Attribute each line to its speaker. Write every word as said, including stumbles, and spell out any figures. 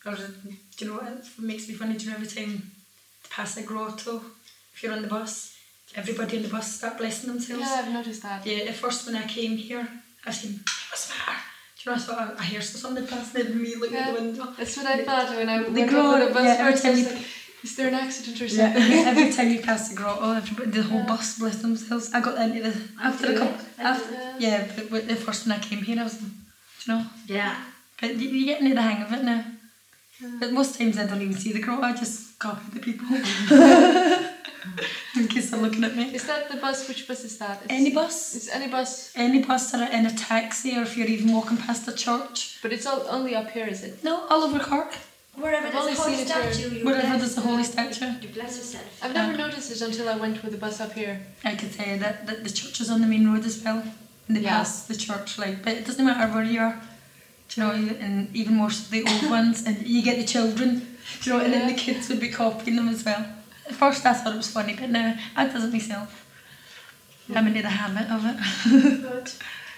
Speaker 1: Or, do you know what makes me funny? Do you know every time to pass a grotto, if you're on the bus, everybody on the bus start blessing themselves?
Speaker 2: Yeah, I've noticed that.
Speaker 1: Yeah, at first when I came here, I was saying, what's the matter? Do you know, I saw a, a hair somebody passing in me looking
Speaker 2: Yeah,
Speaker 1: at the window.
Speaker 2: that's what I thought when I
Speaker 1: They
Speaker 2: went
Speaker 1: grow,
Speaker 2: over the bus
Speaker 1: yeah, every
Speaker 2: first. I
Speaker 1: time
Speaker 2: was
Speaker 1: you-
Speaker 2: like, is there an accident or
Speaker 1: Yeah,
Speaker 2: something?
Speaker 1: every time you pass the grotto, everybody, the whole
Speaker 2: Yeah.
Speaker 1: bus bless themselves. I got into the, after a
Speaker 3: do
Speaker 1: couple,
Speaker 3: it. I
Speaker 1: after,
Speaker 3: do
Speaker 2: it.
Speaker 1: yeah, but with the first when I came here, I was, do you know,
Speaker 3: Yeah.
Speaker 1: but you, you get into the hang of it now. But most times I don't even see the grotto, I just copy the people. In case they're looking at me.
Speaker 2: Is that the bus? Which bus is that? It's,
Speaker 1: Any bus,
Speaker 2: It's any bus,
Speaker 1: any bus or in a taxi, or if you're even walking past a church.
Speaker 2: but it's all only up here, is it?
Speaker 1: No, all over Cork.
Speaker 3: Wherever
Speaker 2: I've
Speaker 3: there's
Speaker 2: only
Speaker 3: a holy
Speaker 2: seen it here.
Speaker 3: statue, you
Speaker 1: Wherever
Speaker 3: bless,
Speaker 1: there's a holy statue.
Speaker 3: you bless yourself.
Speaker 2: I've never noticed it until I went with the bus up here.
Speaker 1: I could tell you that, that the church is on the main road as well. And they
Speaker 2: Yeah.
Speaker 1: pass the church, like, but it doesn't matter where you are. Do you know, you- and even more so the old ones, and you get the children, do you know, and then the
Speaker 2: Yeah.
Speaker 1: kids would be copying them as well. At first I thought it was funny, but now I does it myself. I'm into the habit of it.
Speaker 3: Good.